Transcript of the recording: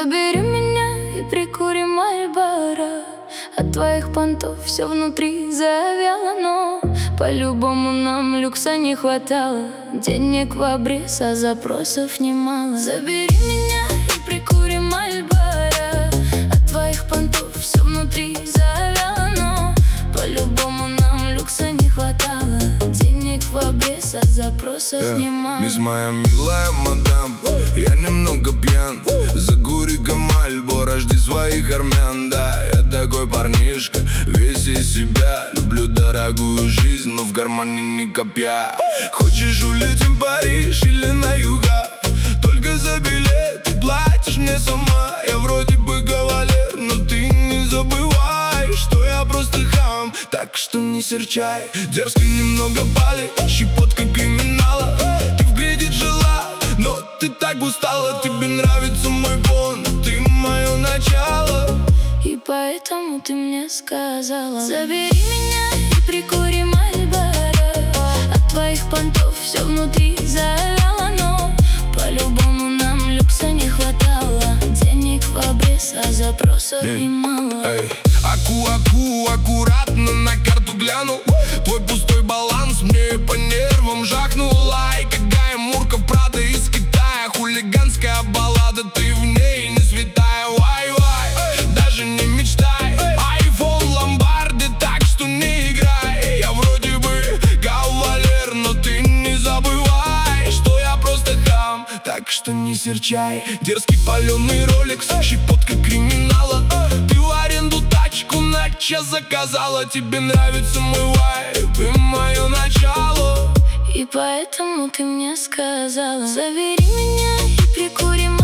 Забери меня и прикури Мальборо. От твоих понтов все внутри завяло, но по-любому нам люкса не хватало. Денег в обрез, а запросов немало. Забери меня и прикури Мальборо. От твоих понтов все внутри завяло, но по-любому нам люкса не хватало. Денег в обрез, а запросов немало. Мисс моя милая мадам, я немного пьян. Закури-ка Мальборо, жди своих армян. Да, я такой парнишка, весь из себя. Люблю дорогую жизнь, но в кармане ни копья. Хочешь, улетим в Париж или на юга? Только за билет ты платишь мне сама. Я вроде бы кавалер, но ты не забывай, что я просто хам. Так что не серчай, дерзко немного пали, щепотка криминала. Ты в гриде жила, но ты так устала. Тебе нравится мой фон, ты мое начало. И поэтому ты мне сказала: забери меня и прикури Мальборо. От твоих понтов все внутри завяло, но по-любому нам люкса не хватало. Денег в обрез, а запросов немало. Аку-аку, аккуратно на карту гляну. Твой пустой баланс мне по нервам жахнул. Ай, какая Мурка Прада из Китая. Хулиганская баллада, ты в ней не святая. Вай-вай, даже не мечтай. Айфон в ломбарде, так что не играй. Я вроде бы кавалер, но ты не забывай, что я просто хам. Так что не серчай, дерзкий паленый роликс, щепотка криминала. Ты в аренду тачку на час заказала. Тебе нравится мой вайб и мое начало. И поэтому ты мне сказала: забери меня и прикури